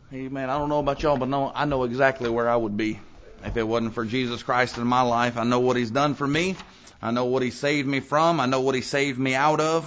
Amen. I don't know about y'all, but I know exactly where I would be if it wasn't for Jesus Christ in my life. I know what He's done for me. I know what He saved me from. I know what He saved me out of.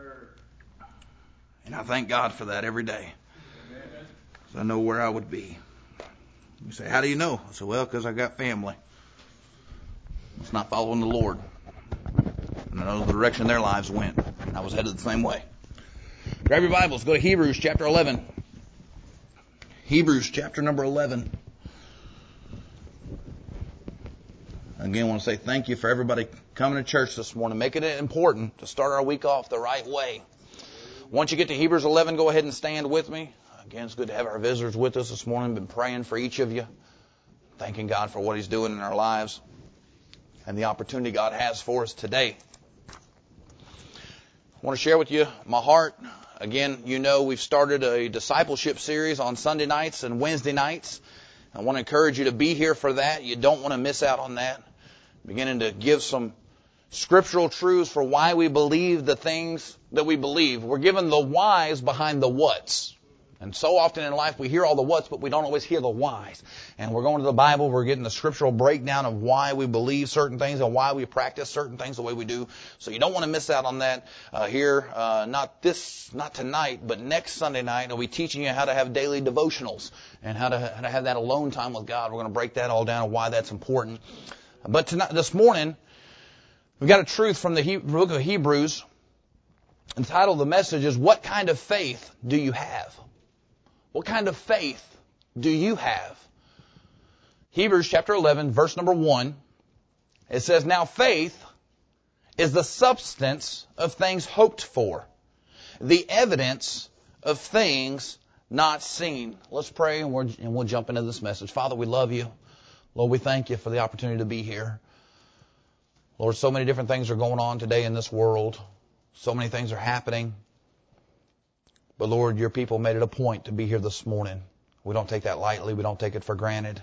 And I thank God for that every day. So I know where I would be. You say, how do you know? I say, well, because I got family. It's not following the Lord. And I know the direction their lives went. I was headed the same way. Grab your Bibles. Go to Hebrews chapter 11. Hebrews chapter number 11. Again, I want to say thank you for everybody coming to church this morning, making it important to start our week off the right way. Once you get to Hebrews 11, go ahead and stand with me. Again, it's good to have our visitors with us this morning. Been praying for each of you, thanking God for what He's doing in our lives and the opportunity God has for us today. I want to share with you my heart. Again, you know we've started a discipleship series on Sunday nights and Wednesday nights. I want to encourage you to be here for that. You don't want to miss out on that. Beginning to give some scriptural truths for why we believe the things that we believe. We're given the whys behind the whats. And so often in life we hear all the whats, but we don't always hear the whys. And we're going to the Bible, we're getting the scriptural breakdown of why we believe certain things and why we practice certain things the way we do. So you don't want to miss out on that here. Not tonight, but next Sunday night, I'll be teaching you how to have daily devotionals and how to have that alone time with God. We're going to break that all down and why that's important. But this morning, we've got a truth from the book of Hebrews entitled, the message is, what kind of faith do you have? What kind of faith do you have? Hebrews chapter 11, verse number 1. It says, now faith is the substance of things hoped for, the evidence of things not seen. Let's pray and we'll jump into this message. Father, we love you. Lord, we thank you for the opportunity to be here. Lord, so many different things are going on today in this world. So many things are happening. But Lord, your people made it a point to be here this morning. We don't take that lightly. We don't take it for granted.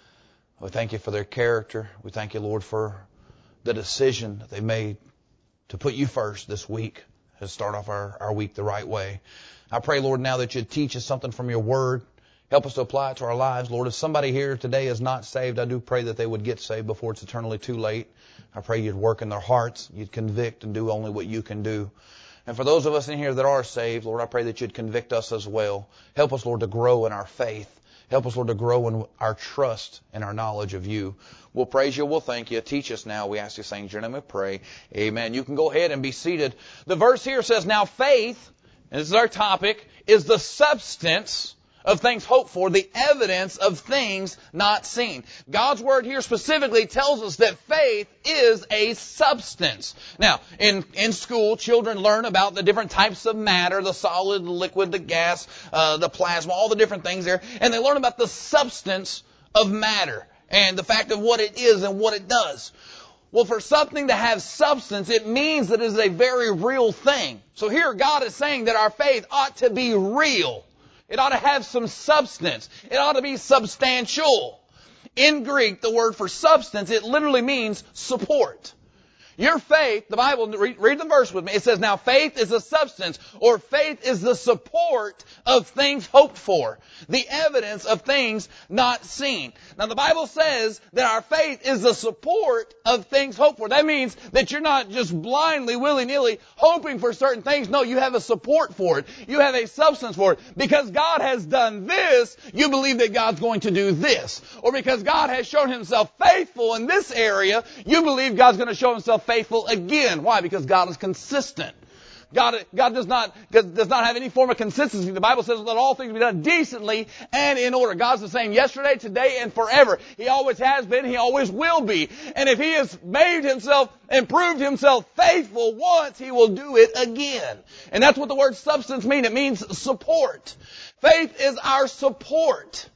We thank you for their character. We thank you, Lord, for the decision that they made to put you first this week, to start off our week the right way. I pray, Lord, now that you'd teach us something from your word. Help us to apply it to our lives. Lord, if somebody here today is not saved, I do pray that they would get saved before it's eternally too late. I pray you'd work in their hearts, you'd convict and do only what you can do. And for those of us in here that are saved, Lord, I pray that you'd convict us as well. Help us, Lord, to grow in our faith. Help us, Lord, to grow in our trust and our knowledge of you. We'll praise you. We'll thank you. Teach us now. We ask these things in your name we pray. Amen. You can go ahead and be seated. The verse here says, now faith, and this is our topic, is the substance of things hoped for, the evidence of things not seen. God's word here specifically tells us that faith is a substance. Now, in school, children learn about the different types of matter, the solid, the liquid, the gas, the plasma, all the different things there. And they learn about the substance of matter and the fact of what it is and what it does. Well, for something to have substance, it means that it is a very real thing. So here God is saying that our faith ought to be real. It ought to have some substance. It ought to be substantial. In Greek, the word for substance, it literally means support. Your faith, the Bible, read the verse with me. It says, now faith is a substance, or faith is the support of things hoped for, the evidence of things not seen. Now the Bible says that our faith is the support of things hoped for. That means that you're not just blindly, willy-nilly hoping for certain things. No, you have a support for it. You have a substance for it. Because God has done this, you believe that God's going to do this. Or because God has shown Himself faithful in this area, you believe God's going to show Himself faithful again. Why? Because God is consistent. God does not have any form of consistency. The Bible says let all things be done decently and in order. God's the same yesterday, today, and forever. He always has been. He always will be. And if He has made Himself and proved Himself faithful once, He will do it again. And that's what the word substance means. It means support. Faith is our support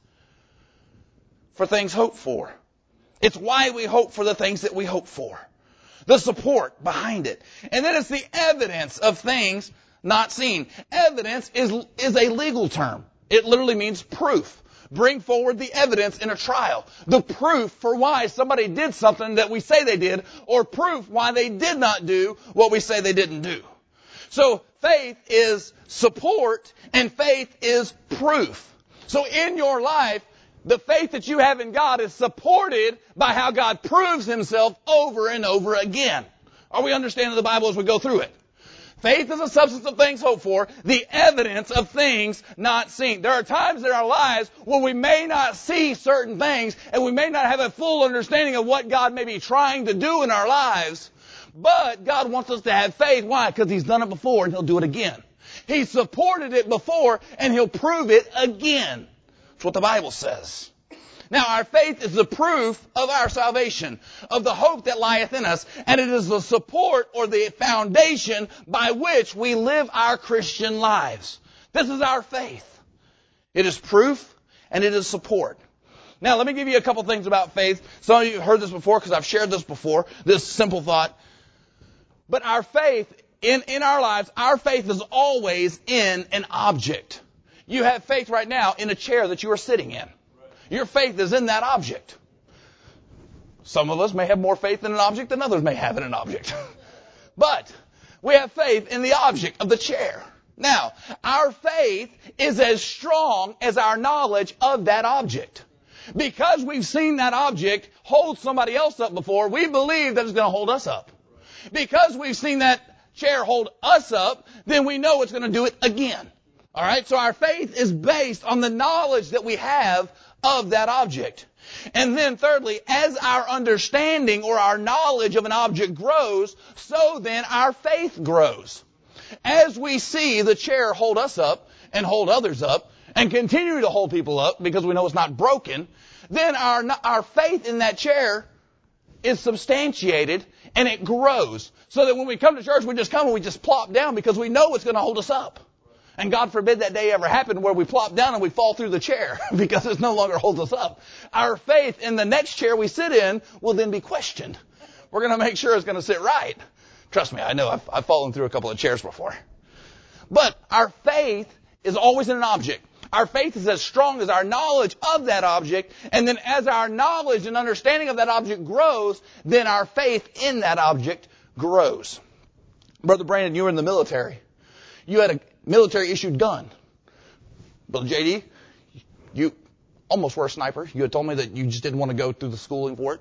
for things hoped for. It's why we hope for the things that we hope for. The support behind it. And then it's the evidence of things not seen. Evidence is a legal term. It literally means proof. Bring forward the evidence in a trial. The proof for why somebody did something that we say they did, or proof why they did not do what we say they didn't do. So faith is support and faith is proof. So in your life, the faith that you have in God is supported by how God proves himself over and over again. Are we understanding the Bible as we go through it? Faith is a substance of things hoped for, the evidence of things not seen. There are times in our lives when we may not see certain things and we may not have a full understanding of what God may be trying to do in our lives. But God wants us to have faith. Why? Because he's done it before and he'll do it again. He supported it before and he'll prove it again. That's what the Bible says. Now, our faith is the proof of our salvation, of the hope that lieth in us, and it is the support or the foundation by which we live our Christian lives. This is our faith. It is proof and it is support. Now, let me give you a couple things about faith. Some of you have heard this before because I've shared this before, this simple thought. But our faith, in our lives, our faith is always in an object. You have faith right now in a chair that you are sitting in. Your faith is in that object. Some of us may have more faith in an object than others may have in an object. But we have faith in the object of the chair. Now, our faith is as strong as our knowledge of that object. Because we've seen that object hold somebody else up before, we believe that it's going to hold us up. Because we've seen that chair hold us up, then we know it's going to do it again. All right? So our faith is based on the knowledge that we have of that object. And then thirdly, as our understanding or our knowledge of an object grows, so then our faith grows. As we see the chair hold us up and hold others up and continue to hold people up because we know it's not broken, then our faith in that chair is substantiated and it grows. So that when we come to church, we just come and we just plop down because we know it's going to hold us up. And God forbid that day ever happen where we plop down and we fall through the chair because it no longer holds us up. Our faith in the next chair we sit in will then be questioned. We're going to make sure it's going to sit right. Trust me, I know I've fallen through a couple of chairs before. But our faith is always in an object. Our faith is as strong as our knowledge of that object. And then as our knowledge and understanding of that object grows, then our faith in that object grows. Brother Brandon, you were in the military. You had a military-issued gun. Brother J.D., you almost were a sniper. You had told me that you just didn't want to go through the schooling for it.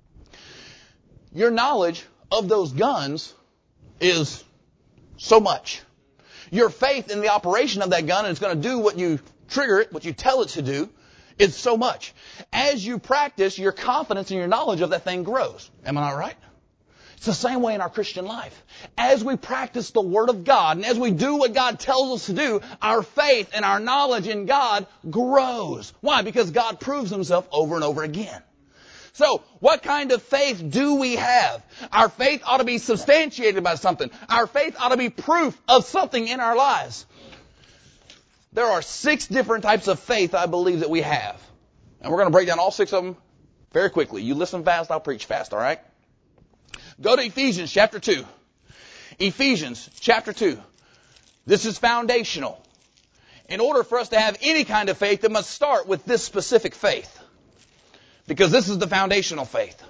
Your knowledge of those guns is so much. Your faith in the operation of that gun, and it's going to do what you trigger it, what you tell it to do, is so much. As you practice, your confidence and your knowledge of that thing grows. Am I not right? It's the same way in our Christian life. As we practice the Word of God and as we do what God tells us to do, our faith and our knowledge in God grows. Why? Because God proves himself over and over again. So, what kind of faith do we have? Our faith ought to be substantiated by something. Our faith ought to be proof of something in our lives. There are 6 different types of faith I believe that we have. And we're going to break down all 6 of them very quickly. You listen fast, I'll preach fast, all right? Go to Ephesians chapter 2. Ephesians chapter 2. This is foundational. In order for us to have any kind of faith, it must start with this specific faith. Because this is the foundational faith.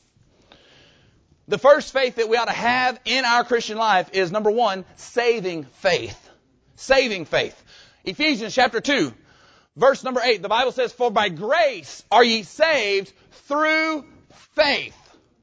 The first faith that we ought to have in our Christian life is, number 1, saving faith. Saving faith. Ephesians chapter 2, verse number 8. The Bible says, "For by grace are ye saved through faith."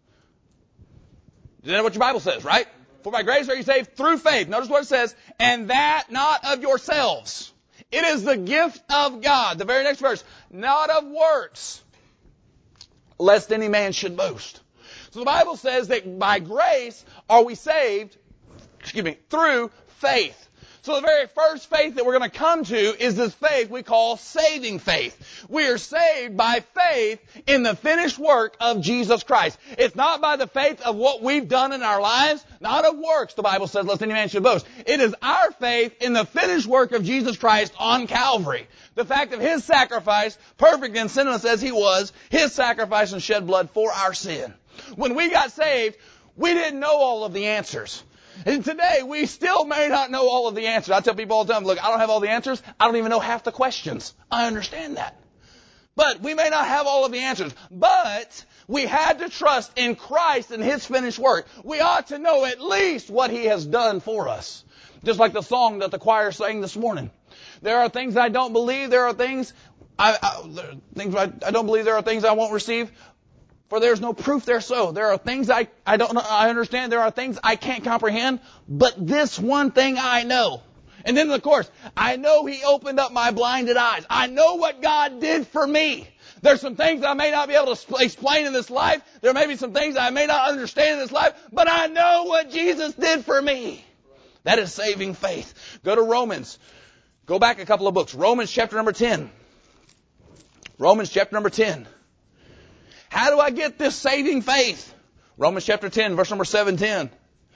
Is that what your Bible says, right? For by grace are you saved through faith. Notice what it says, "And that not of yourselves. It is the gift of God." The very next verse, "Not of works, lest any man should boast." So the Bible says that by grace are we saved, through faith. So the very first faith that we're going to come to is this faith we call saving faith. We are saved by faith in the finished work of Jesus Christ. It's not by the faith of what we've done in our lives, not of works, the Bible says, lest any man should boast. It is our faith in the finished work of Jesus Christ on Calvary. The fact of his sacrifice, perfect and sinless as he was, his sacrifice and shed blood for our sin. When we got saved, we didn't know all of the answers. And today, we still may not know all of the answers. I tell people all the time, look, I don't have all the answers. I don't even know half the questions. I understand that. But we may not have all of the answers. But we had to trust in Christ and his finished work. We ought to know at least what he has done for us. Just like the song that the choir sang this morning. There are things I don't believe. There are things I don't believe. There are things I won't receive. For there's no proof they're so. There are things I don't know, I understand. There are things I can't comprehend. But this one thing I know. And then, of course, I know He opened up my blinded eyes. I know what God did for me. There's some things I may not be able to explain in this life. There may be some things I may not understand in this life. But I know what Jesus did for me. That is saving faith. Go to Romans. Go back a couple of books. Romans chapter number 10. Romans chapter number 10. How do I get this saving faith? Romans chapter 10, verse number 17.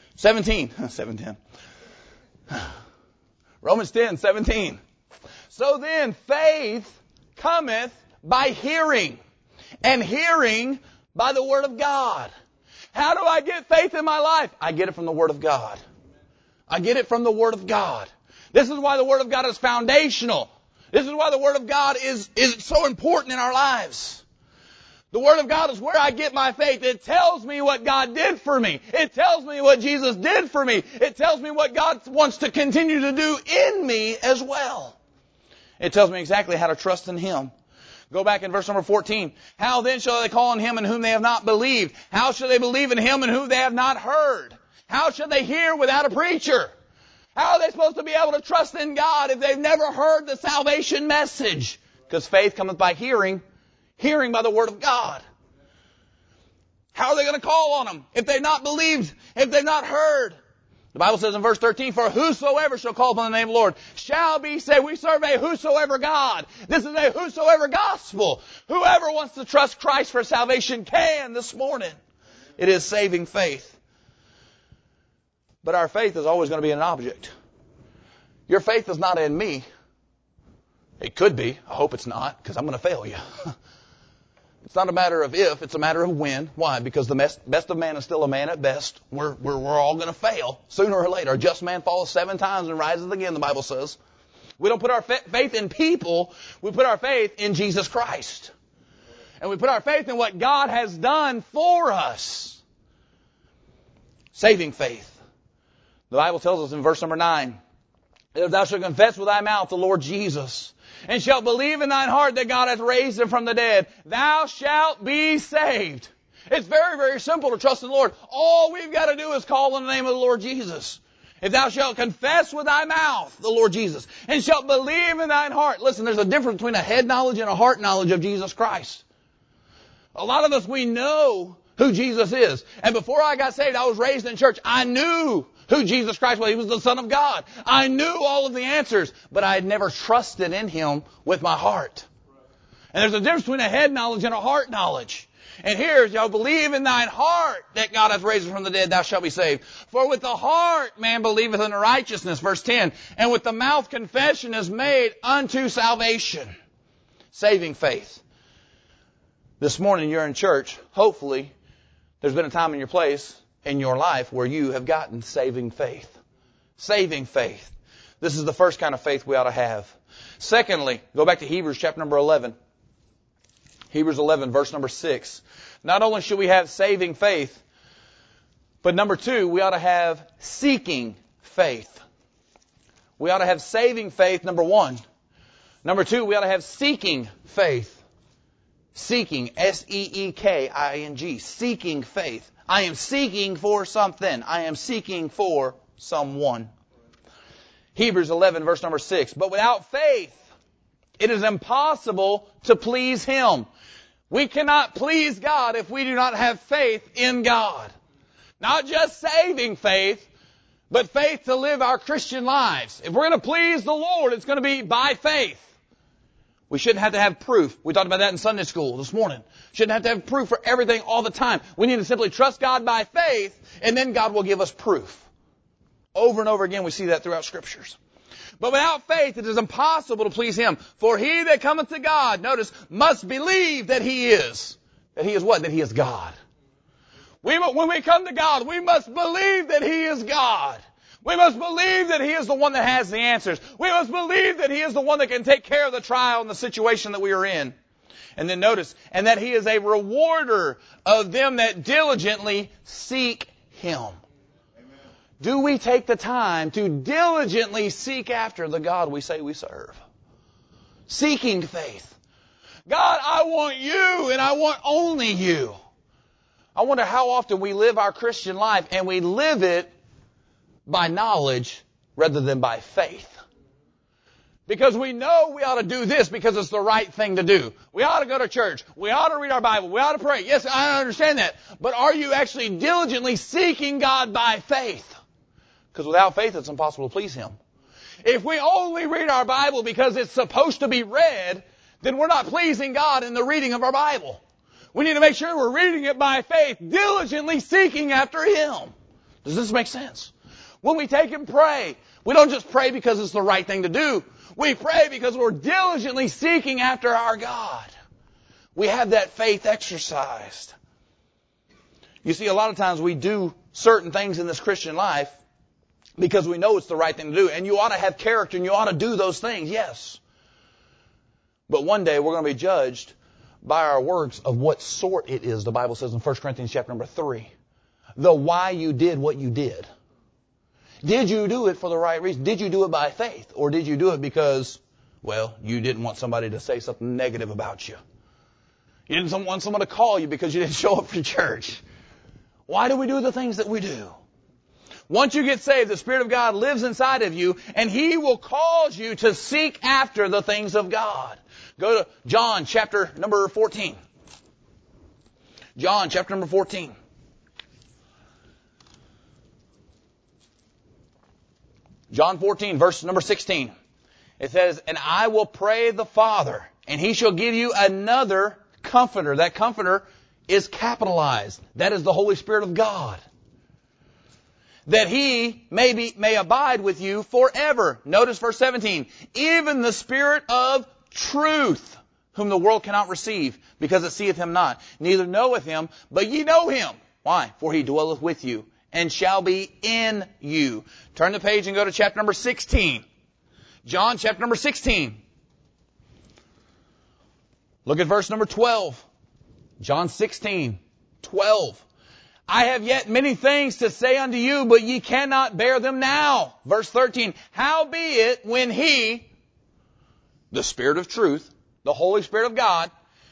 Romans 10, 17. So then faith cometh by hearing, and hearing by the Word of God. How do I get faith in my life? I get it from the Word of God. I get it from the Word of God. This is why the Word of God is foundational. This is why the Word of God is so important in our lives. The Word of God is where I get my faith. It tells me what God did for me. It tells me what Jesus did for me. It tells me what God wants to continue to do in me as well. It tells me exactly how to trust in Him. Go back in verse number 14. How then shall they call on Him in whom they have not believed? How shall they believe in Him in whom they have not heard? How shall they hear without a preacher? How are they supposed to be able to trust in God if they've never heard the salvation message? Because faith cometh by hearing. Hearing by the Word of God. How are they going to call on Him if they've not believed, if they've not heard? The Bible says in verse 13, for whosoever shall call upon the name of the Lord shall be saved. We serve a whosoever God. This is a whosoever gospel. Whoever wants to trust Christ for salvation can this morning. It is saving faith. But our faith is always going to be an object. Your faith is not in me. It could be. I hope it's not, because I'm going to fail you. It's not a matter of if, it's a matter of when. Why? Because the best of man is still a man at best. We're all going to fail sooner or later. A just man falls 7 times and rises again, the Bible says. We don't put our faith in people. We put our faith in Jesus Christ. And we put our faith in what God has done for us. Saving faith. The Bible tells us in verse number 9, if thou shalt confess with thy mouth the Lord Jesus, and shalt believe in thine heart that God hath raised him from the dead, thou shalt be saved. It's very, very simple to trust in the Lord. All we've got to do is call on the name of the Lord Jesus. If thou shalt confess with thy mouth the Lord Jesus, and shalt believe in thine heart. Listen, there's a difference between a head knowledge and a heart knowledge of Jesus Christ. A lot of us, we know who Jesus is. And before I got saved, I was raised in church. I knew who Jesus Christ was. He was the Son of God. I knew all of the answers, but I had never trusted in Him with my heart. And there's a difference between a head knowledge and a heart knowledge. And here, shall believe in thine heart that God hath raised him from the dead, thou shalt be saved. For with the heart man believeth unto righteousness, verse 10, and with the mouth confession is made unto salvation. Saving faith. This morning you're in church. Hopefully, there's been a time in your place in your life where you have gotten saving faith. Saving faith. This is the first kind of faith we ought to have. Secondly, go back to Hebrews chapter number 11. Hebrews 11, verse number 6. Not only should we have saving faith, but number 2, we ought to have seeking faith. We ought to have saving faith, number 1. Number 2, we ought to have seeking faith. Seeking, S-E-E-K-I-N-G, seeking faith. I am seeking for something. I am seeking for someone. Hebrews 11, verse number 6. But without faith, it is impossible to please Him. We cannot please God if we do not have faith in God. Not just saving faith, but faith to live our Christian lives. If we're going to please the Lord, it's going to be by faith. We shouldn't have to have proof. We talked about that in Sunday school this morning. Shouldn't have to have proof for everything all the time. We need to simply trust God by faith, and then God will give us proof. Over and over again, we see that throughout Scriptures. But without faith, it is impossible to please Him. For he that cometh to God, notice, must believe that He is. That He is what? That He is God. When we come to God, we must believe that He is God. We must believe that He is the one that has the answers. We must believe that He is the one that can take care of the trial and the situation that we are in. And then notice, and that He is a rewarder of them that diligently seek Him. Amen. Do we take the time to diligently seek after the God we say we serve? Seeking faith. God, I want you and I want only you. I wonder how often we live our Christian life and we live it by knowledge rather than by faith. Because we know we ought to do this because it's the right thing to do. We ought to go to church. We ought to read our Bible. We ought to pray. Yes, I understand that. But are you actually diligently seeking God by faith? Because without faith, it's impossible to please Him. If we only read our Bible because it's supposed to be read, then we're not pleasing God in the reading of our Bible. We need to make sure we're reading it by faith, diligently seeking after Him. Does this make sense? When we take and pray, we don't just pray because it's the right thing to do. We pray because we're diligently seeking after our God. We have that faith exercised. You see, a lot of times we do certain things in this Christian life because we know it's the right thing to do. And you ought to have character and you ought to do those things, yes. But one day we're going to be judged by our works of what sort it is, the Bible says in 1 Corinthians chapter number 3. The why you did what you did. Did you do it for the right reason? Did you do it by faith? Or did you do it because, well, you didn't want somebody to say something negative about you? You didn't want someone to call you because you didn't show up for church. Why do we do the things that we do? Once you get saved, the Spirit of God lives inside of you, and He will cause you to seek after the things of God. Go to John chapter number 14. John chapter number 14. John 14, verse number 16. It says, and I will pray the Father, and He shall give you another Comforter. That Comforter is capitalized. That is the Holy Spirit of God. That He may abide with you forever. Notice verse 17. Even the Spirit of truth, whom the world cannot receive, because it seeth Him not, neither knoweth Him, but ye know Him. Why? For He dwelleth with you, and shall be in you. Turn the page and go to chapter number 16. John chapter number 16. Look at verse number 12. John 16, 12. I have yet many things to say unto you, but ye cannot bear them now. Verse 13. Howbeit, when He, the Spirit of truth, the Holy Spirit of God,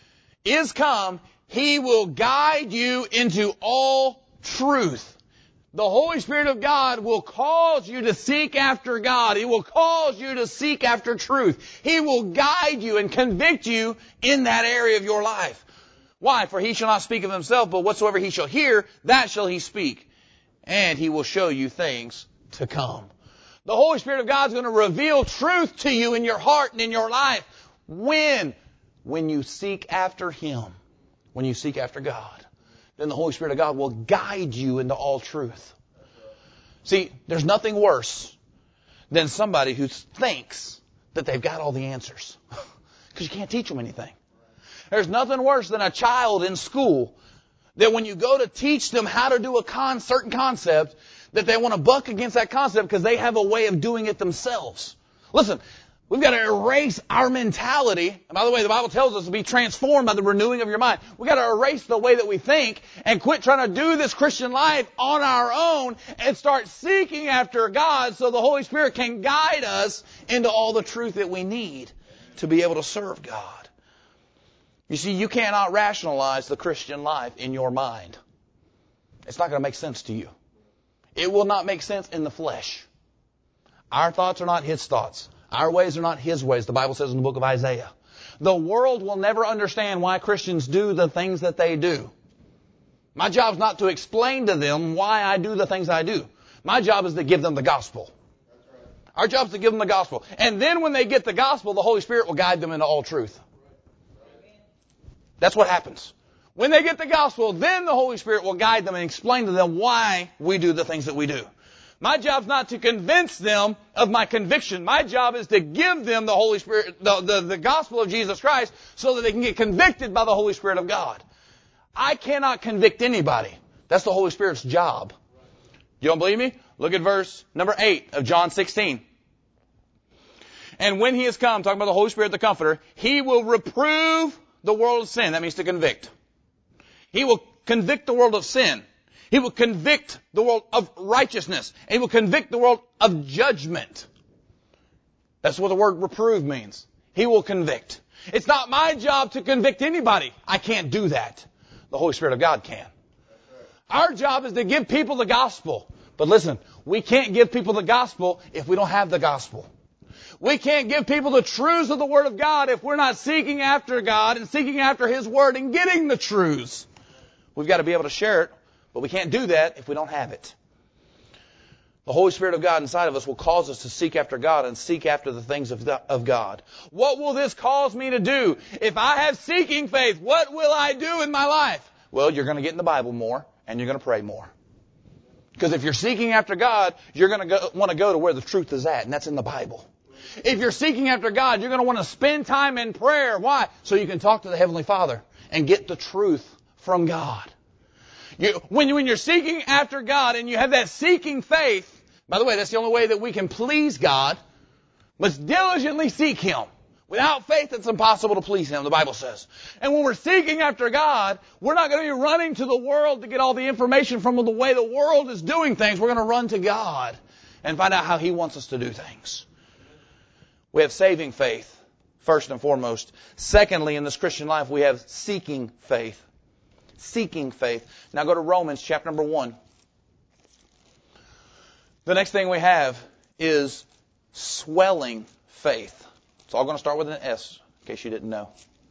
is come, He will guide you into all truth. The Holy Spirit of God will cause you to seek after God. He will cause you to seek after truth. He will guide you and convict you in that area of your life. Why? For He shall not speak of Himself, but whatsoever He shall hear, that shall He speak. And He will show you things to come. The Holy Spirit of God is going to reveal truth to you in your heart and in your life. When? When you seek after Him. When you seek after God. Then the Holy Spirit of God will guide you into all truth. See, there's nothing worse than somebody who thinks that they've got all the answers. Because you can't teach them anything. There's nothing worse than a child in school that when you go to teach them how to do a certain concept, that they want to buck against that concept because they have a way of doing it themselves. Listen, we've got to erase our mentality. And by the way, the Bible tells us to be transformed by the renewing of your mind. We've got to erase the way that we think and quit trying to do this Christian life on our own and start seeking after God so the Holy Spirit can guide us into all the truth that we need to be able to serve God. You see, you cannot rationalize the Christian life in your mind. It's not going to make sense to you. It will not make sense in the flesh. Our thoughts are not His thoughts. Our ways are not His ways, the Bible says in the book of Isaiah. The world will never understand why Christians do the things that they do. My job is not to explain to them why I do the things I do. My job is to give them the gospel. Our job is to give them the gospel. And then when they get the gospel, the Holy Spirit will guide them into all truth. That's what happens. When they get the gospel, then the Holy Spirit will guide them and explain to them why we do the things that we do. My job is not to convince them of my conviction. My job is to give them the Holy Spirit, the gospel of Jesus Christ, so that they can get convicted by the Holy Spirit of God. I cannot convict anybody. That's the Holy Spirit's job. You don't believe me? Look at verse number 8 of John 16. And when He is come, talking about the Holy Spirit, the Comforter, He will reprove the world of sin. That means to convict. He will convict the world of sin. He will convict the world of righteousness. And He will convict the world of judgment. That's what the word reprove means. He will convict. It's not my job to convict anybody. I can't do that. The Holy Spirit of God can. Our job is to give people the gospel. But listen, we can't give people the gospel if we don't have the gospel. We can't give people the truths of the Word of God if we're not seeking after God and seeking after His Word and getting the truths. We've got to be able to share it, but we can't do that if we don't have it. The Holy Spirit of God inside of us will cause us to seek after God and seek after the things of God. What will this cause me to do? If I have seeking faith, what will I do in my life? Well, you're going to get in the Bible more and you're going to pray more. Because if you're seeking after God, you're going to want to go to where the truth is at, and that's in the Bible. If you're seeking after God, you're going to want to spend time in prayer. Why? So you can talk to the Heavenly Father and get the truth from God. When you're seeking after God and you have that seeking faith, by the way, that's the only way that we can please God. Must diligently seek Him. Without faith, it's impossible to please Him, the Bible says. And when we're seeking after God, we're not going to be running to the world to get all the information from the way the world is doing things. We're going to run to God and find out how He wants us to do things. We have saving faith, first and foremost. Secondly, in this Christian life, we have seeking faith. Seeking faith. Now go to Romans chapter number 1. The next thing we have is swelling faith. It's all going to start with an S, in case you didn't know.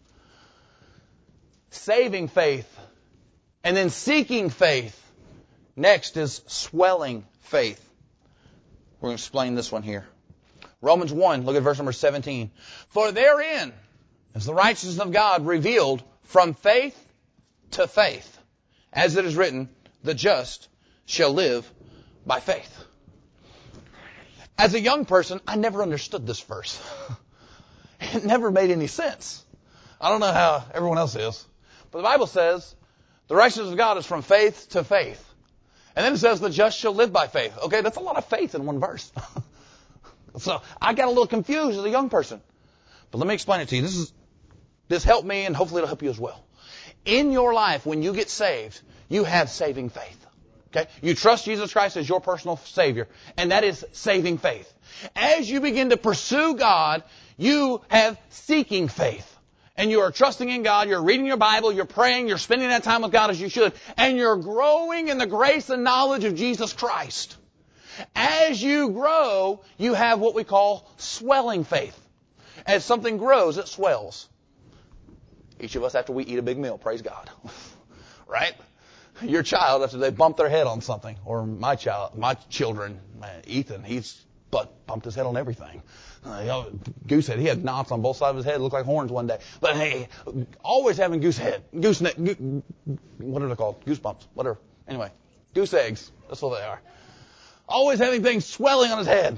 Saving faith. And then seeking faith. Next is swelling faith. We're going to explain this one here. Romans 1, look at verse number 17. For therein is the righteousness of God revealed from faith to faith. As it is written, the just shall live by faith. As a young person, I never understood this verse. It never made any sense. I don't know how everyone else is. But the Bible says the righteousness of God is from faith to faith. And then it says the just shall live by faith. Okay, that's a lot of faith in one verse. So I got a little confused as a young person. But let me explain it to you. This helped me, and hopefully it'll help you as well. In your life, when you get saved, you have saving faith. Okay? You trust Jesus Christ as your personal Savior, and that is saving faith. As you begin to pursue God, you have seeking faith. And you are trusting in God, you're reading your Bible, you're praying, you're spending that time with God as you should, and you're growing in the grace and knowledge of Jesus Christ. As you grow, you have what we call swelling faith. As something grows, it swells. Each of us after we eat a big meal, praise God. Right? Your child, after they bump their head on something, or my children, Ethan, he's bumped his head on everything. Goosehead, he had knots on both sides of his head, looked like horns one day. But hey, always having goosehead, gooseneck, what are they called? Goosebumps, whatever. Anyway, goose eggs, that's what they are. Always having things swelling on his head.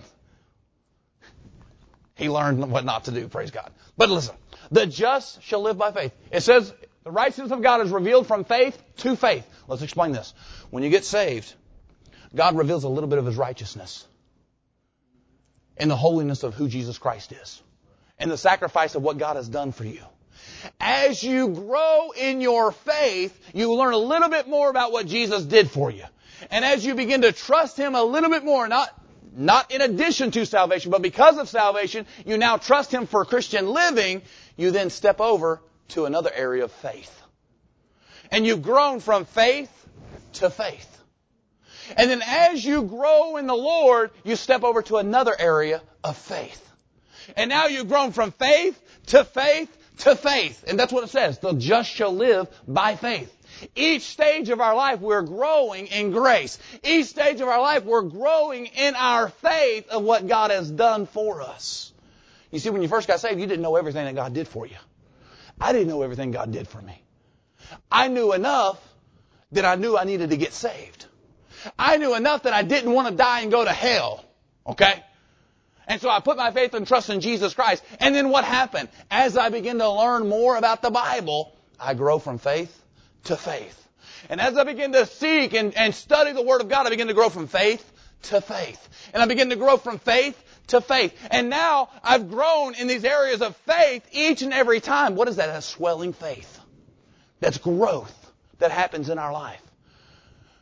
He learned what not to do, praise God. But listen, the just shall live by faith. It says the righteousness of God is revealed from faith to faith. Let's explain this. When you get saved, God reveals a little bit of His righteousness in the holiness of who Jesus Christ is and the sacrifice of what God has done for you. As you grow in your faith, you learn a little bit more about what Jesus did for you. And as you begin to trust Him a little bit more, not in addition to salvation, but because of salvation, you now trust Him for Christian living, you then step over to another area of faith. And you've grown from faith to faith. And then as you grow in the Lord, you step over to another area of faith. And now you've grown from faith to faith to faith. And that's what it says. The just shall live by faith. Each stage of our life, we're growing in grace. Each stage of our life, we're growing in our faith of what God has done for us. You see, when you first got saved, you didn't know everything that God did for you. I didn't know everything God did for me. I knew enough that I knew I needed to get saved. I knew enough that I didn't want to die and go to hell. Okay? And so I put my faith and trust in Jesus Christ. And then what happened? As I begin to learn more about the Bible, I grow from faith to faith. And as I begin to seek and study the Word of God, I begin to grow from faith to faith. And I begin to grow from faith to faith. And now I've grown in these areas of faith each and every time. What is that? That's swelling faith. That's growth that happens in our life.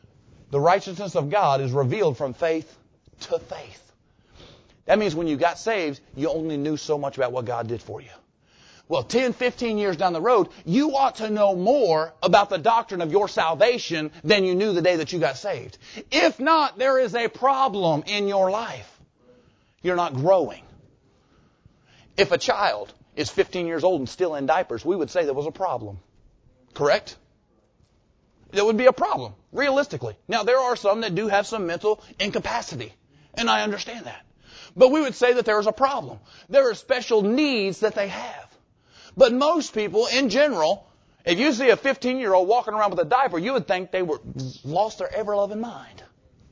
The righteousness of God is revealed from faith to faith. That means when you got saved, you only knew so much about what God did for you. Well, 10, 15 years down the road, you ought to know more about the doctrine of your salvation than you knew the day that you got saved. If not, there is a problem in your life. You're not growing. If a child is 15 years old and still in diapers, we would say there was a problem. Correct? There would be a problem, realistically. Now, there are some that do have some mental incapacity, and I understand that. But we would say that there is a problem. There are special needs that they have. But most people, in general, if you see a 15-year-old walking around with a diaper, you would think they were lost their ever-loving mind.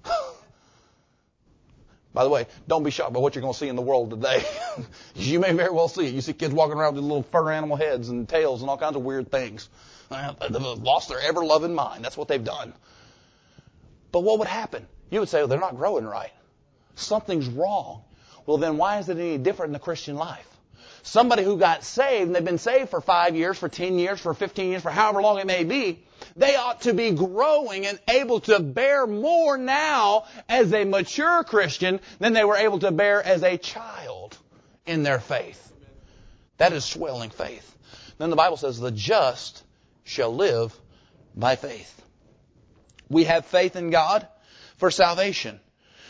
By the way, don't be shocked by what you're going to see in the world today. You may very well see it. You see kids walking around with little fur animal heads and tails and all kinds of weird things. They've lost their ever-loving mind. That's what they've done. But what would happen? You would say, well, they're not growing right. Something's wrong. Well, then why is it any different in the Christian life? Somebody who got saved, and they've been saved for 5 years, for 10 years, for 15 years, for however long it may be, they ought to be growing and able to bear more now as a mature Christian than they were able to bear as a child in their faith. That is swelling faith. Then the Bible says, the just shall live by faith. We have faith in God for salvation.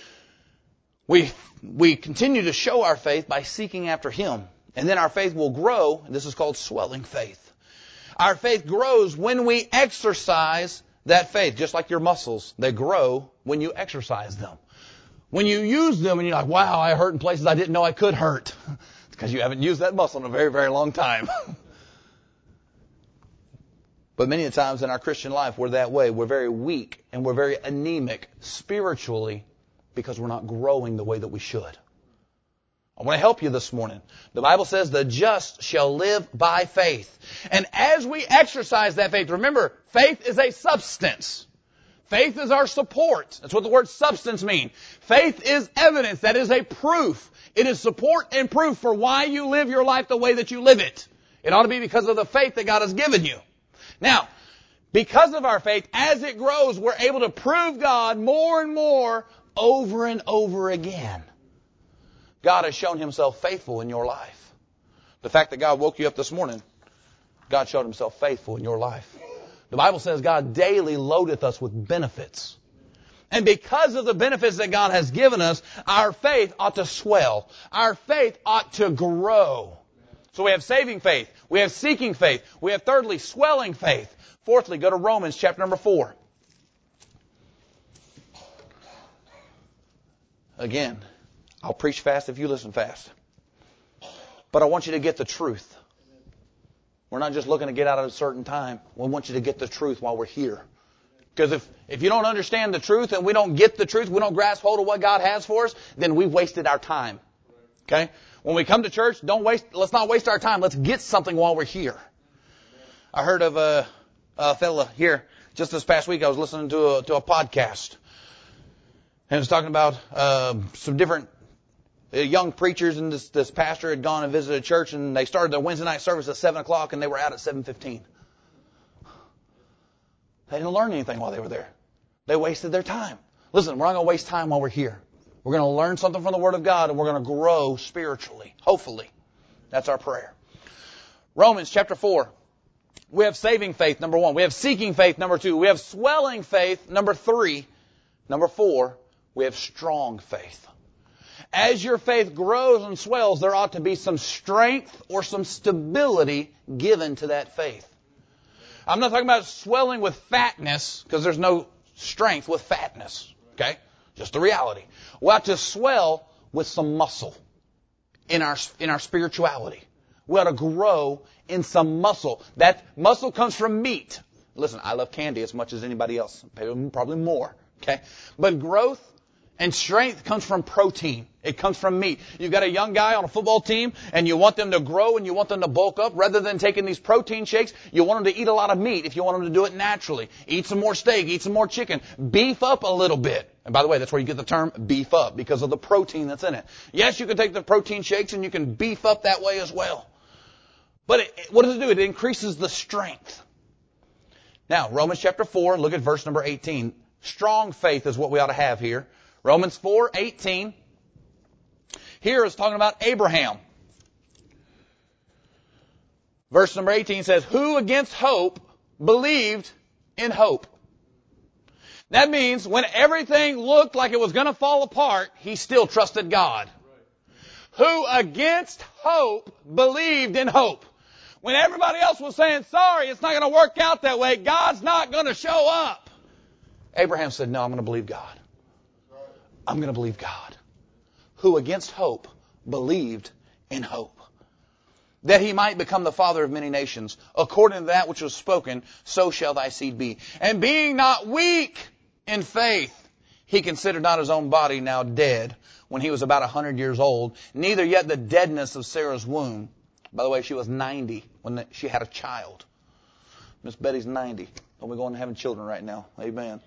We continue to show our faith by seeking after Him. And then our faith will grow, and this is called swelling faith. Our faith grows when we exercise that faith, just like your muscles. They grow when you exercise them. When you use them and you're like, wow, I hurt in places I didn't know I could hurt. It's because you haven't used that muscle in a very, very long time. But many times in our Christian life, we're that way. We're very weak and we're very anemic spiritually because we're not growing the way that we should. I want to help you this morning. The Bible says the just shall live by faith. And as we exercise that faith, remember, faith is a substance. Faith is our support. That's what the word substance means. Faith is evidence. That is a proof. It is support and proof for why you live your life the way that you live it. It ought to be because of the faith that God has given you. Now, because of our faith, as it grows, we're able to prove God more and more over and over again. God has shown Himself faithful in your life. The fact that God woke you up this morning, God showed Himself faithful in your life. The Bible says God daily loadeth us with benefits. And because of the benefits that God has given us, our faith ought to swell. Our faith ought to grow. So we have saving faith. We have seeking faith. We have thirdly, swelling faith. Fourthly, go to Romans chapter number 4. Again, I'll preach fast if you listen fast. But I want you to get the truth. We're not just looking to get out at a certain time. We want you to get the truth while we're here. Because if you don't understand the truth and we don't get the truth, we don't grasp hold of what God has for us, then we've wasted our time. Okay? When we come to church, let's not waste our time. Let's get something while we're here. I heard of a fella here just this past week. I was listening to a podcast. And it was talking about some different young preachers, and this pastor had gone and visited a church, and they started their Wednesday night service at 7 o'clock, and they were out at 7:15. They didn't learn anything while they were there. They wasted their time. Listen, we're not going to waste time while we're here. We're going to learn something from the Word of God, and we're going to grow spiritually. Hopefully. That's our prayer. Romans chapter 4. We have saving faith, number 1. We have seeking faith, number 2. We have swelling faith, number 3. Number 4, we have strong faith. As your faith grows and swells, there ought to be some strength or some stability given to that faith. I'm not talking about swelling with fatness, because there's no strength with fatness. Okay? Just the reality. We ought to swell with some muscle in our spirituality. We ought to grow in some muscle. That muscle comes from meat. Listen, I love candy as much as anybody else. Probably more. Okay? But growth and strength comes from protein. It comes from meat. You've got a young guy on a football team, and you want them to grow and you want them to bulk up. Rather than taking these protein shakes, you want them to eat a lot of meat if you want them to do it naturally. Eat some more steak, eat some more chicken. Beef up a little bit. And by the way, that's where you get the term beef up, because of the protein that's in it. Yes, you can take the protein shakes and you can beef up that way as well. But what does it do? It increases the strength. Now, Romans chapter 4, look at verse number 18. Strong faith is what we ought to have here. Romans 4:18. Here is talking about Abraham. Verse number 18 says, who against hope believed in hope. That means when everything looked like it was going to fall apart, he still trusted God. Who against hope believed in hope. When everybody else was saying, sorry, it's not going to work out that way, God's not going to show up, Abraham said, no, I'm going to believe God. I'm going to believe God. Who against hope believed in hope. That he might become the father of many nations. According to that which was spoken, so shall thy seed be. And being not weak in faith, he considered not his own body now dead, when he was about 100 years old, neither yet the deadness of Sarah's womb. By the way, she was 90 when she had a child. Miss Betty's 90. Don't be going and having children right now. Amen.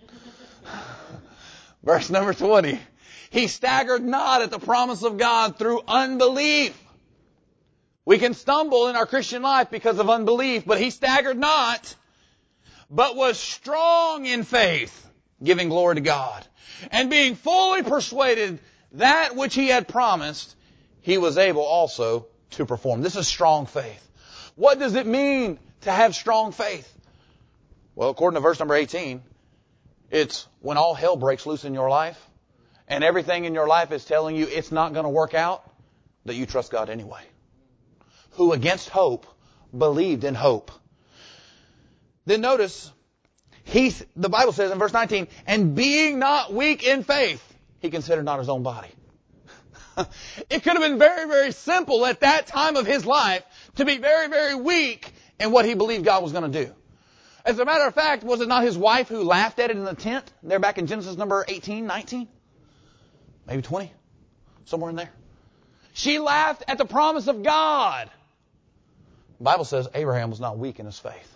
Verse number 20. He staggered not at the promise of God through unbelief. We can stumble in our Christian life because of unbelief, but he staggered not, but was strong in faith, giving glory to God. And being fully persuaded that which he had promised, he was able also to perform. This is strong faith. What does it mean to have strong faith? Well, according to verse number 18, it's when all hell breaks loose in your life and everything in your life is telling you it's not going to work out, that you trust God anyway. Who against hope believed in hope. Then notice, the Bible says in verse 19, and being not weak in faith, he considered not his own body. It could have been very, very simple at that time of his life to be very, very weak in what he believed God was going to do. As a matter of fact, was it not his wife who laughed at it in the tent? There back in Genesis number 18, 19? Maybe 20? Somewhere in there. She laughed at the promise of God. The Bible says Abraham was not weak in his faith.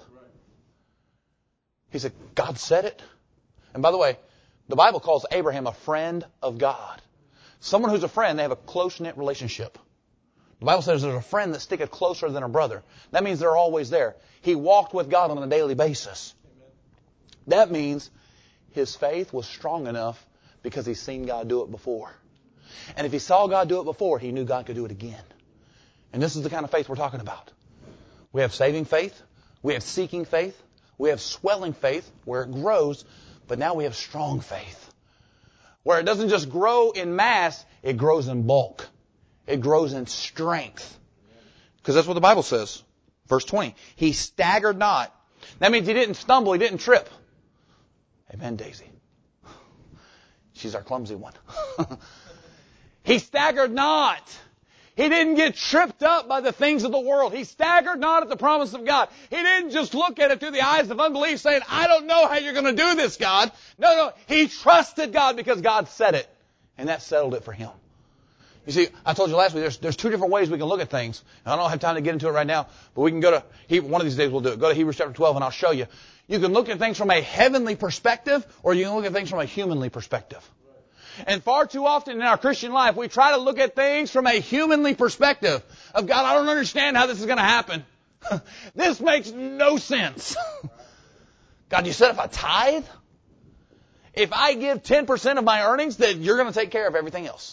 He said, God said it. And by the way, the Bible calls Abraham a friend of God. Someone who's a friend, they have a close-knit relationship. The Bible says there's a friend that sticketh closer than a brother. That means they're always there. He walked with God on a daily basis. That means his faith was strong enough because he's seen God do it before. And if he saw God do it before, he knew God could do it again. And this is the kind of faith we're talking about. We have saving faith. We have seeking faith. We have swelling faith where it grows. But now we have strong faith, where it doesn't just grow in mass, it grows in bulk. It grows in strength. Because that's what the Bible says. Verse 20. He staggered not. That means he didn't stumble, he didn't trip. Amen, Daisy. She's our clumsy one. He staggered not. He didn't get tripped up by the things of the world. He staggered not at the promise of God. He didn't just look at it through the eyes of unbelief saying, I don't know how you're going to do this, God. No. He trusted God because God said it. And that settled it for him. You see, I told you last week, there's two different ways we can look at things. And I don't have time to get into it right now, but we can go to, one of these days we'll do it. Go to Hebrews chapter 12 and I'll show you. You can look at things from a heavenly perspective or you can look at things from a humanly perspective. And far too often in our Christian life, we try to look at things from a humanly perspective of, God, I don't understand how this is going to happen. This makes no sense. God, you said if I tithe, if I give 10% of my earnings, that you're going to take care of everything else.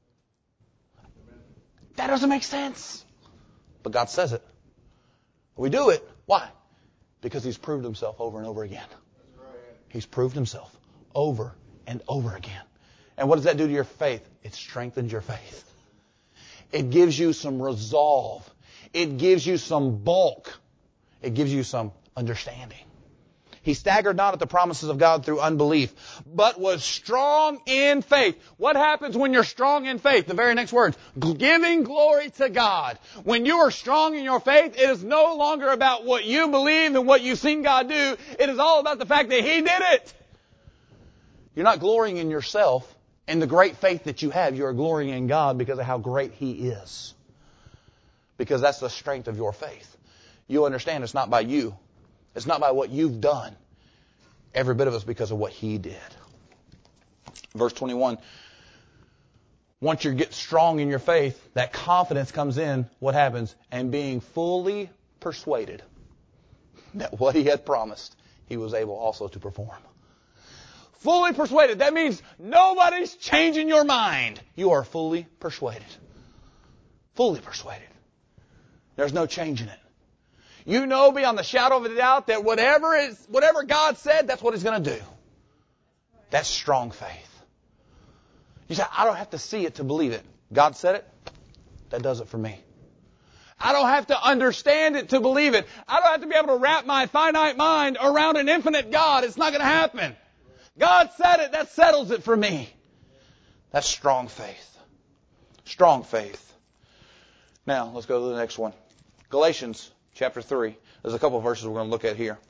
That doesn't make sense. But God says it. We do it. Why? Because He's proved Himself over and over again. He's proved Himself over and over again. And what does that do to your faith? It strengthens your faith. It gives you some resolve. It gives you some bulk. It gives you some understanding. He staggered not at the promises of God through unbelief, but was strong in faith. What happens when you're strong in faith? The very next words, giving glory to God. When you are strong in your faith, it is no longer about what you believe and what you've seen God do. It is all about the fact that He did it. You're not glorying in yourself and the great faith that you have. You are glorying in God because of how great He is. Because that's the strength of your faith. You understand it's not by you. It's not by what you've done. Every bit of it's because of what He did. Verse 21. Once you get strong in your faith, that confidence comes in. What happens? And being fully persuaded that what He had promised, He was able also to perform. Fully persuaded. That means nobody's changing your mind. You are fully persuaded. Fully persuaded. There's no change in it. You know beyond the shadow of a doubt that whatever God said, that's what He's going to do. That's strong faith. You say, I don't have to see it to believe it. God said it. That does it for me. I don't have to understand it to believe it. I don't have to be able to wrap my finite mind around an infinite God. It's not going to happen. God said it. That settles it for me. That's strong faith. Strong faith. Now, let's go to the next one. Galatians chapter 3. There's a couple of verses we're going to look at here.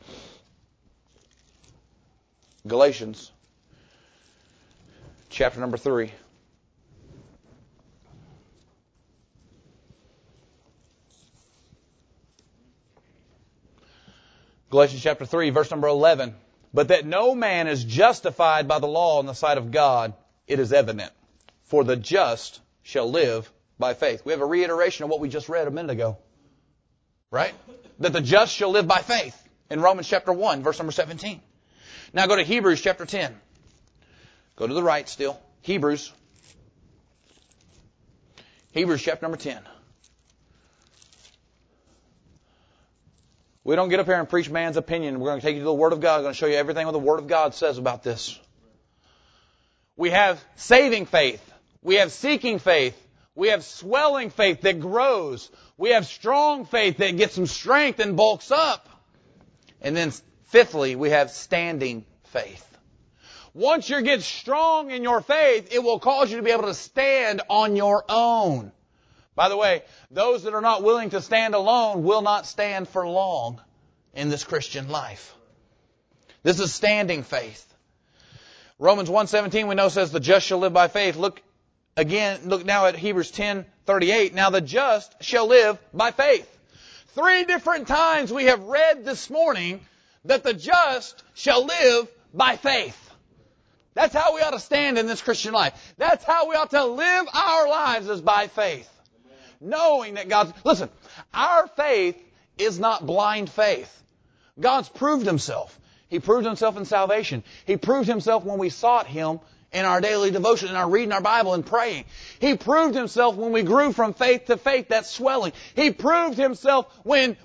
Galatians chapter number 3. Galatians chapter 3, verse number 11. But that no man is justified by the law in the sight of God, it is evident. For the just shall live by faith. We have a reiteration of what we just read a minute ago. Right? That the just shall live by faith. In Romans chapter 1, verse number 17. Now go to Hebrews chapter 10. Go to the right still. Hebrews chapter number 10. We don't get up here and preach man's opinion. We're going to take you to the Word of God. I'm going to show you everything what the Word of God says about this. We have saving faith. We have seeking faith. We have swelling faith that grows. We have strong faith that gets some strength and bulks up. And then fifthly, we have standing faith. Once you get strong in your faith, it will cause you to be able to stand on your own. By the way, those that are not willing to stand alone will not stand for long in this Christian life. This is standing faith. Romans 1:17 we know says the just shall live by faith. Look now at Hebrews 10:38. Now the just shall live by faith. 3 different times we have read this morning that the just shall live by faith. That's how we ought to stand in this Christian life. That's how we ought to live our lives, is by faith. Knowing that listen, our faith is not blind faith. God's proved Himself. He proved Himself in salvation. He proved Himself when we sought Him in our daily devotion, in our reading our Bible and praying. He proved Himself when we grew from faith to faith, that's swelling. He proved Himself when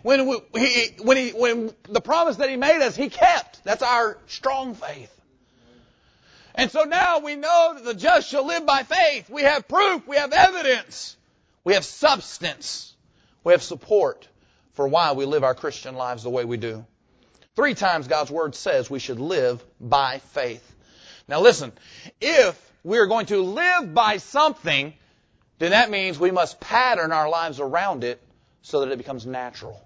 the promise that He made us, He kept. That's our strong faith. And so now we know that the just shall live by faith. We have proof. We have evidence. We have substance. We have support for why we live our Christian lives the way we do. 3 times God's Word says we should live by faith. Now listen, if we are going to live by something, then that means we must pattern our lives around it so that it becomes natural.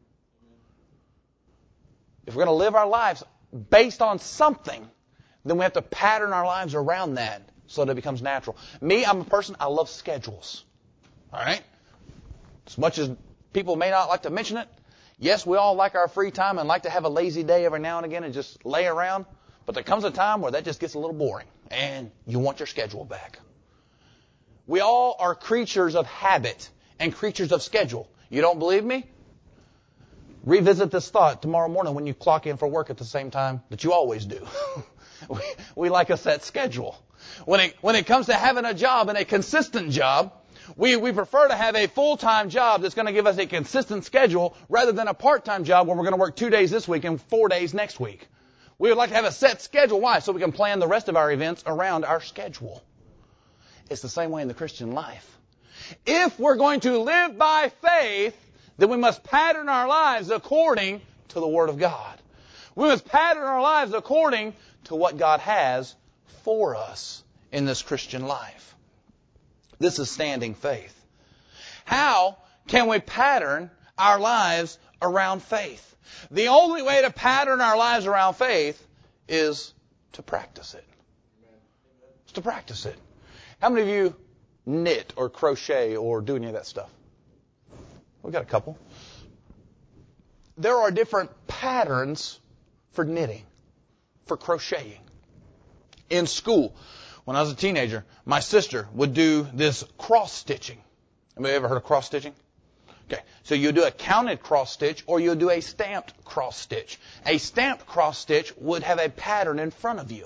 If we're going to live our lives based on something, then we have to pattern our lives around that so that it becomes natural. Me, I'm a person, I love schedules. All right? As much as people may not like to mention it, yes, we all like our free time and like to have a lazy day every now and again and just lay around. But there comes a time where that just gets a little boring and you want your schedule back. We all are creatures of habit and creatures of schedule. You don't believe me? Revisit this thought tomorrow morning when you clock in for work at the same time that you always do. We like a set schedule. When it comes to having a job and a consistent job, we prefer to have a full-time job that's going to give us a consistent schedule rather than a part-time job where we're going to work 2 days this week and 4 days next week. We would like to have a set schedule. Why? So we can plan the rest of our events around our schedule. It's the same way in the Christian life. If we're going to live by faith, then we must pattern our lives according to the Word of God. We must pattern our lives according to what God has for us in this Christian life. This is standing faith. How can we pattern our lives around faith? The only way to pattern our lives around faith is to practice it. It's to practice it. How many of you knit or crochet or do any of that stuff? We've got a couple. There are different patterns for knitting, for crocheting. In school, when I was a teenager, my sister would do this cross-stitching. Have you ever heard of cross-stitching? Okay, so you do a counted cross-stitch or you do a stamped cross-stitch. A stamped cross-stitch would have a pattern in front of you.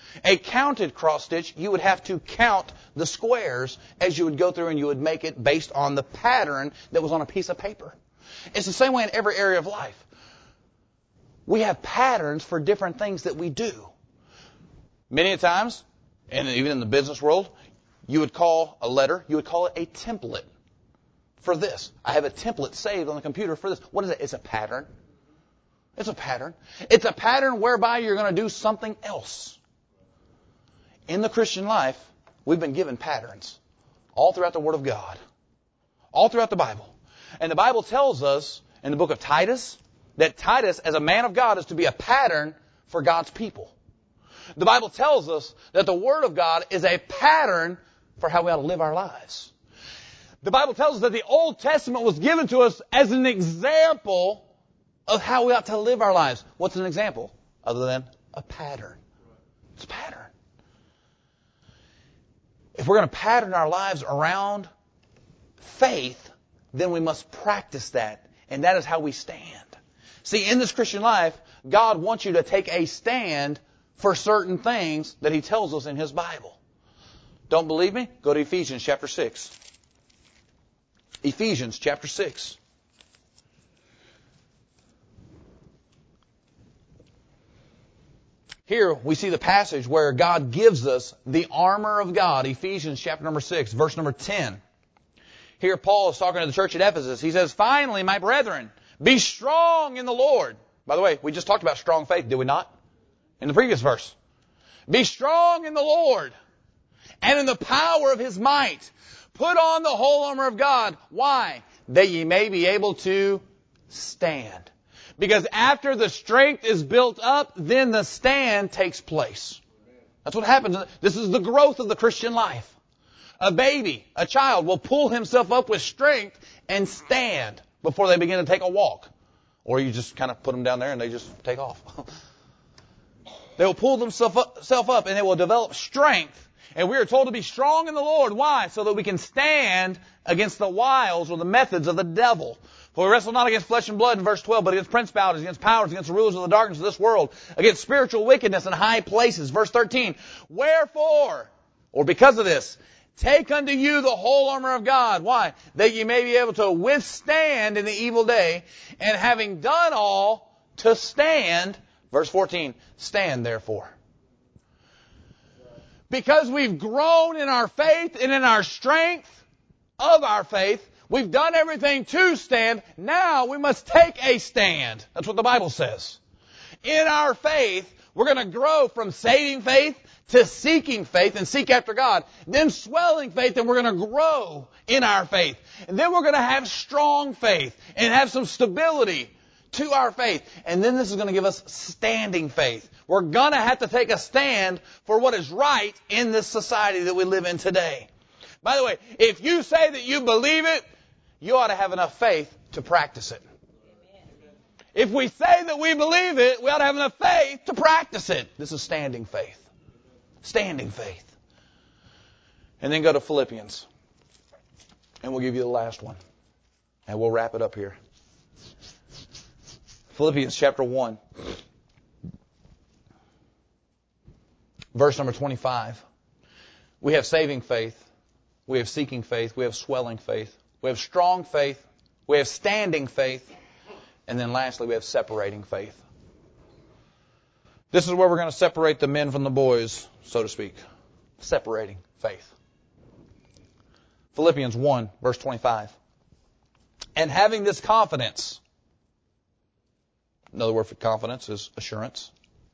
A counted cross stitch, you would have to count the squares as you would go through, and you would make it based on the pattern that was on a piece of paper. It's the same way in every area of life. We have patterns for different things that we do. Many times, and even in the business world, you would call a letter, you would call it a template for this. I have a template saved on the computer for this. What is it? It's a pattern. It's a pattern. It's a pattern whereby you're going to do something else. In the Christian life, we've been given patterns all throughout the Word of God, all throughout the Bible. And the Bible tells us in the book of Titus that Titus, as a man of God, is to be a pattern for God's people. The Bible tells us that the Word of God is a pattern for how we ought to live our lives. The Bible tells us that the Old Testament was given to us as an example of how we ought to live our lives. What's an example? Other than a pattern. It's a pattern. If we're going to pattern our lives around faith, then we must practice that. And that is how we stand. See, in this Christian life, God wants you to take a stand for certain things that He tells us in His Bible. Don't believe me? Go to Ephesians chapter 6. Ephesians chapter 6. Here we see the passage where God gives us the armor of God. Ephesians chapter number 6, verse number 10. Here Paul is talking to the church at Ephesus. He says, "Finally, my brethren, be strong in the Lord." By the way, we just talked about strong faith, did we not? In the previous verse. "Be strong in the Lord and in the power of His might. Put on the whole armor of God." Why? "That ye may be able to stand." Because after the strength is built up, then the stand takes place. That's what happens. This is the growth of the Christian life. A baby, a child, will pull himself up with strength and stand before they begin to take a walk. Or you just kind of put them down there and they just take off. They will pull themselves up and they will develop strength. And we are told to be strong in the Lord. Why? So that we can stand against the wiles or the methods of the devil. "For we wrestle not against flesh and blood," in verse 12, "but against principalities, against powers, against the rulers of the darkness of this world, against spiritual wickedness in high places." Verse 13, "Wherefore," or because of this, "take unto you the whole armor of God." Why? "That ye may be able to withstand in the evil day, and having done all, to stand." Verse 14, "Stand therefore." Because we've grown in our faith and in our strength of our faith, we've done everything to stand. Now we must take a stand. That's what the Bible says. In our faith, we're going to grow from saving faith to seeking faith and seek after God. Then swelling faith, and we're going to grow in our faith. And then we're going to have strong faith and have some stability to our faith. And then this is going to give us standing faith. We're going to have to take a stand for what is right in this society that we live in today. By the way, if you say that you believe it, you ought to have enough faith to practice it. If we say that we believe it, we ought to have enough faith to practice it. This is standing faith. Standing faith. And then go to Philippians. And we'll give you the last one. And we'll wrap it up here. Philippians chapter 1. Verse number 25. We have saving faith. We have seeking faith. We have swelling faith. We have strong faith. We have standing faith. And then lastly, we have separating faith. This is where we're going to separate the men from the boys, so to speak. Separating faith. Philippians 1, verse 25. "And having this confidence," another word for confidence is assurance,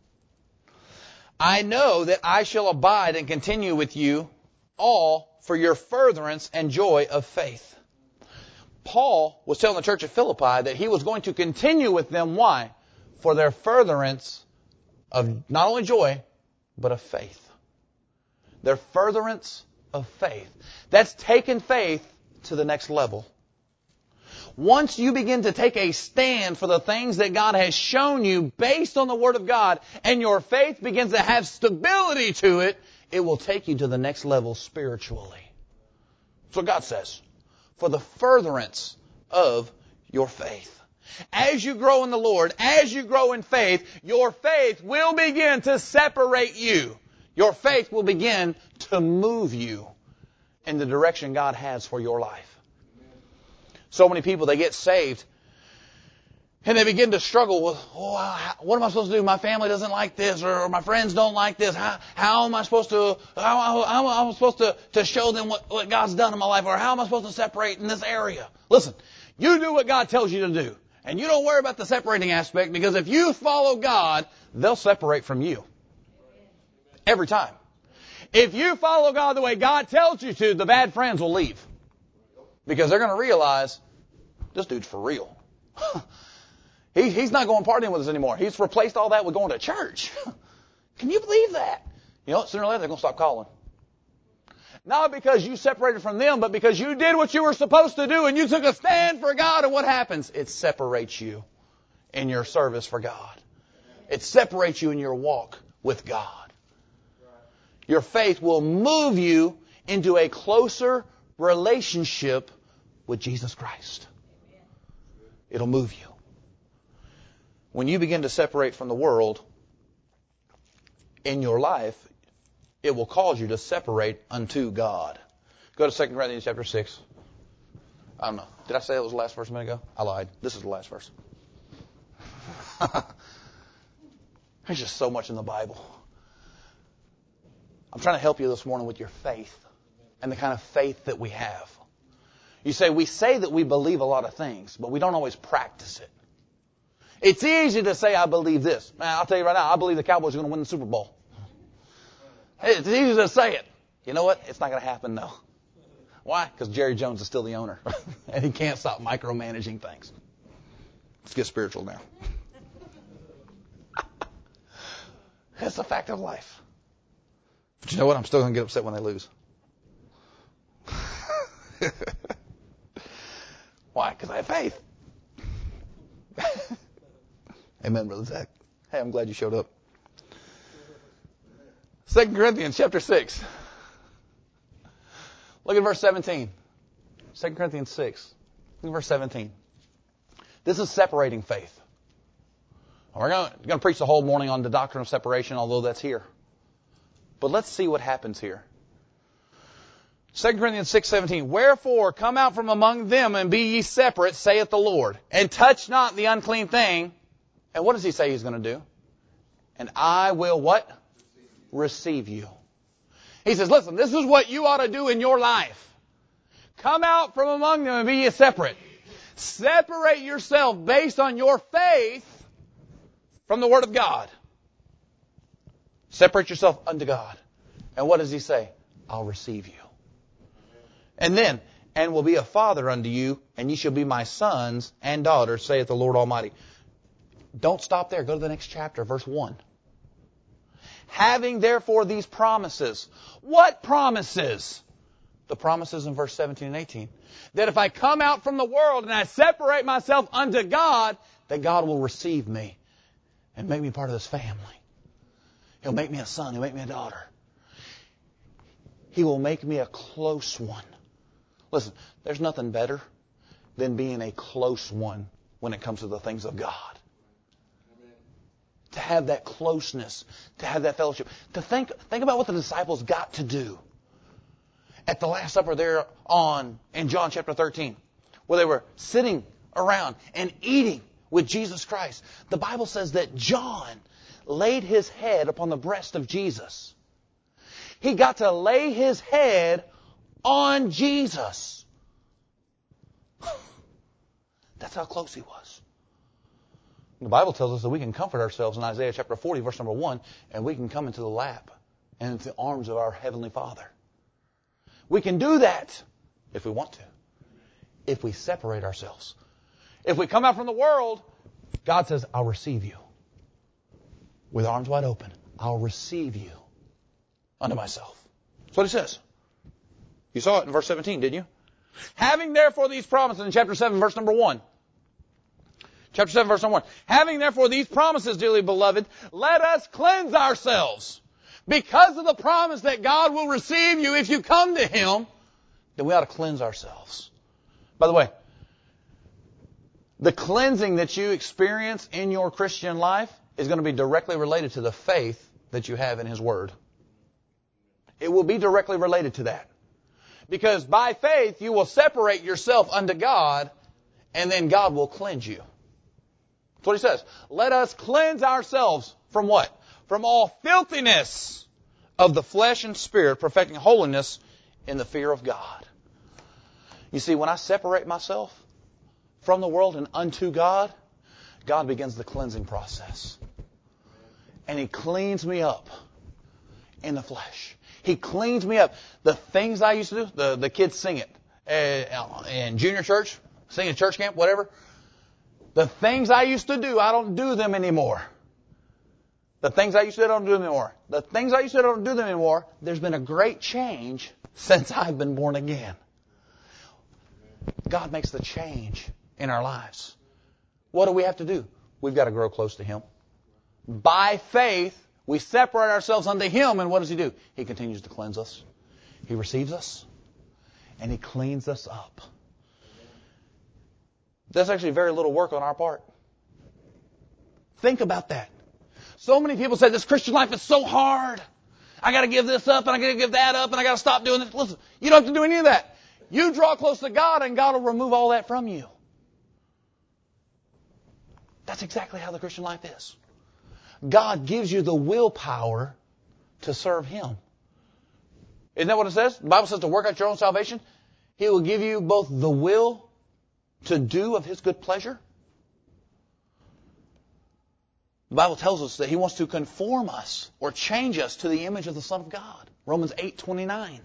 "I know that I shall abide and continue with you all for your furtherance and joy of faith." Paul was telling the church at Philippi that he was going to continue with them. Why? For their furtherance of not only joy, but of faith. Their furtherance of faith. That's taken faith to the next level. Once you begin to take a stand for the things that God has shown you based on the Word of God, and your faith begins to have stability to it, it will take you to the next level spiritually. That's what God says. For the furtherance of your faith. As you grow in the Lord, as you grow in faith, your faith will begin to separate you. Your faith will begin to move you in the direction God has for your life. So many people, they get saved and they begin to struggle with, what am I supposed to do? My family doesn't like this, or my friends don't like this. How am I supposed to show them what God's done in my life, or how am I supposed to separate in this area? Listen, you do what God tells you to do, and you don't worry about the separating aspect, because if you follow God, they'll separate from you. Every time. If you follow God the way God tells you to, the bad friends will leave. Because they're going to realize, this dude's for real. He's not going partying with us anymore. He's replaced all that with going to church. Can you believe that? You know what? Sooner or later they're going to stop calling. Not because you separated from them, but because you did what you were supposed to do and you took a stand for God. And what happens? It separates you in your service for God. It separates you in your walk with God. Your faith will move you into a closer relationship with Jesus Christ. It'll move you. When you begin to separate from the world in your life, it will cause you to separate unto God. Go to 2 Corinthians chapter 6. I don't know. Did I say that was the last verse a minute ago? I lied. This is the last verse. There's just so much in the Bible. I'm trying to help you this morning with your faith and the kind of faith that we have. You say, we say that we believe a lot of things, but we don't always practice it. It's easy to say, I believe this. Man, I'll tell you right now, I believe the Cowboys are going to win the Super Bowl. It's easy to say it. You know what? It's not going to happen, though. Why? Because Jerry Jones is still the owner. And he can't stop micromanaging things. Let's get spiritual now. It's a fact of life. But you know what? I'm still going to get upset when they lose. Why? Because I have faith. Amen, Brother Zach. Hey, I'm glad you showed up. 2 Corinthians chapter 6. Look at verse 17. 2 Corinthians 6. Look at verse 17. This is separating faith. We're going to preach the whole morning on the doctrine of separation, although that's here. But let's see what happens here. 2 Corinthians 6:17. Wherefore come out from among them and be ye separate, saith the Lord, and touch not the unclean thing. And what does he say he's going to do? And I will what? Receive you. He says, listen, this is what you ought to do in your life. Come out from among them and be ye separate. Separate yourself based on your faith from the Word of God. Separate yourself unto God. And what does he say? I'll receive you. And then, and will be a father unto you, and ye shall be my sons and daughters, saith the Lord Almighty. Don't stop there. Go to the next chapter, verse 1. Having therefore these promises. What promises? The promises in verse 17 and 18. That if I come out from the world and I separate myself unto God, that God will receive me and make me part of this family. He'll make me a son. He'll make me a daughter. He will make me a close one. Listen, there's nothing better than being a close one when it comes to the things of God. To have that closeness, to have that fellowship. To think about what the disciples got to do at the Last Supper there in John chapter 13, where they were sitting around and eating with Jesus Christ. The Bible says that John laid his head upon the breast of Jesus. He got to lay his head on Jesus. That's how close he was. The Bible tells us that we can comfort ourselves in Isaiah chapter 40, verse number 1, and we can come into the lap and into the arms of our Heavenly Father. We can do that if we want to. If we separate ourselves. If we come out from the world, God says, I'll receive you. With arms wide open, I'll receive you unto myself. That's what it says. You saw it in verse 17, didn't you? Having therefore these promises in chapter 7, verse number 1. Chapter 7, verse number 1. Having therefore these promises, dearly beloved, let us cleanse ourselves. Because of the promise that God will receive you if you come to Him, then we ought to cleanse ourselves. By the way, the cleansing that you experience in your Christian life is going to be directly related to the faith that you have in His Word. It will be directly related to that. Because by faith, you will separate yourself unto God, and then God will cleanse you. That's what he says. Let us cleanse ourselves from what? From all filthiness of the flesh and spirit, perfecting holiness in the fear of God. You see, when I separate myself from the world and unto God, God begins the cleansing process. And He cleans me up in the flesh. He cleans me up. The things I used to do, the kids sing it in junior church, sing at church camp, whatever. The things I used to do, I don't do them anymore. The things I used to do, I don't do them anymore. The things I used to do, I don't do them anymore. There's been a great change since I've been born again. God makes the change in our lives. What do we have to do? We've got to grow close to Him. By faith, we separate ourselves unto Him, and what does He do? He continues to cleanse us. He receives us, and He cleans us up. That's actually very little work on our part. Think about that. So many people say this Christian life is so hard. I got to give this up, and I got to give that up, and I got to stop doing this. Listen, you don't have to do any of that. You draw close to God, and God will remove all that from you. That's exactly how the Christian life is. God gives you the willpower to serve Him. Isn't that what it says? The Bible says to work out your own salvation. He will give you both the will to do of His good pleasure. The Bible tells us that He wants to conform us or change us to the image of the Son of God. Romans 8:29.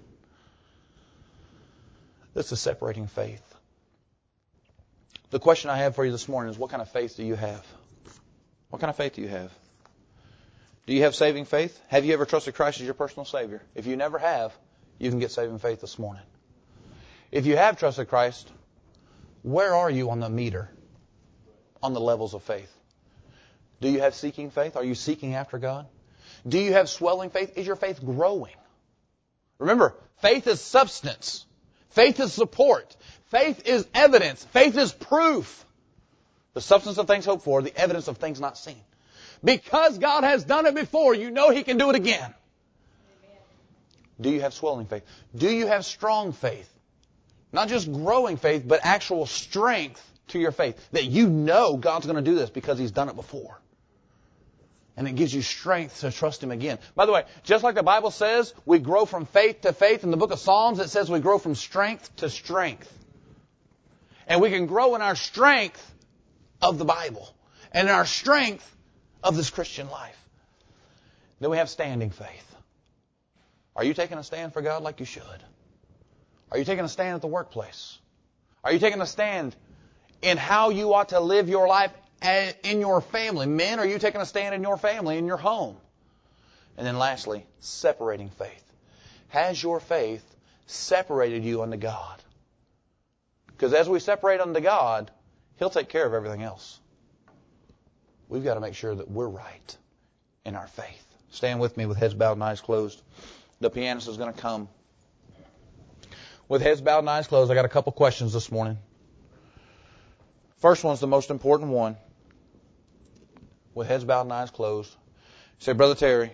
This is separating faith. The question I have for you this morning is, what kind of faith do you have? What kind of faith do you have? Do you have saving faith? Have you ever trusted Christ as your personal Savior? If you never have, you can get saving faith this morning. If you have trusted Christ, where are you on the meter, on the levels of faith? Do you have seeking faith? Are you seeking after God? Do you have swelling faith? Is your faith growing? Remember, faith is substance. Faith is support. Faith is evidence. Faith is proof. The substance of things hoped for, the evidence of things not seen. Because God has done it before, you know He can do it again. Amen. Do you have swelling faith? Do you have strong faith? Not just growing faith, but actual strength to your faith. That you know God's going to do this because He's done it before. And it gives you strength to trust Him again. By the way, just like the Bible says, we grow from faith to faith. In the book of Psalms, it says we grow from strength to strength. And we can grow in our strength of the Bible. And in our strength of this Christian life. Then we have standing faith. Are you taking a stand for God like you should? Are you taking a stand at the workplace? Are you taking a stand in how you ought to live your life in your family? Men, are you taking a stand in your family, in your home? And then lastly, separating faith. Has your faith separated you unto God? Because as we separate unto God, He'll take care of everything else. We've got to make sure that we're right in our faith. Stand with me with heads bowed and eyes closed. The pianist is going to come. With heads bowed and eyes closed, I got a couple questions this morning. First one's the most important one. With heads bowed and eyes closed. You say, Brother Terry,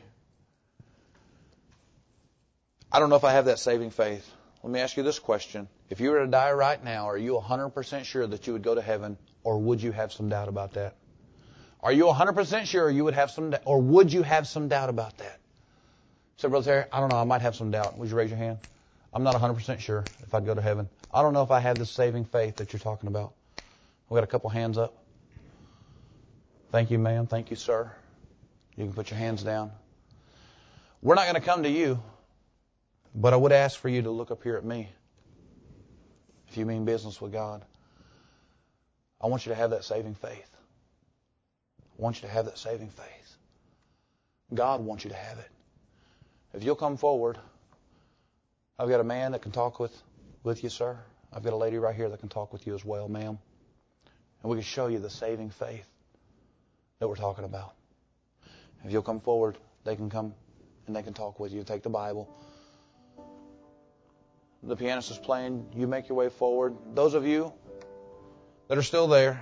I don't know if I have that saving faith. Let me ask you this question. If you were to die right now, are you 100% sure that you would go to heaven, or would you have some doubt about that? Are you 100% sure you would have some, or would you have some doubt about that? So, Brother Terry, I don't know. I might have some doubt. Would you raise your hand? I'm not 100% sure if I'd go to heaven. I don't know if I have the saving faith that you're talking about. We've got a couple hands up. Thank you, ma'am. Thank you, sir. You can put your hands down. We're not going to come to you, but I would ask for you to look up here at me. If you mean business with God, I want you to have that saving faith. I want you to have that saving faith. God wants you to have it. If you'll come forward, I've got a man that can talk with you, sir. I've got a lady right here that can talk with you as well, ma'am. And we can show you the saving faith that we're talking about. If you'll come forward, they can come and they can talk with you. Take the Bible. The pianist is playing. You make your way forward. Those of you that are still there,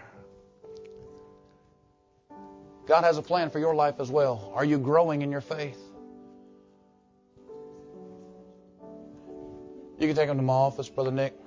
God has a plan for your life as well. Are you growing in your faith? You can take them to my office, Brother Nick.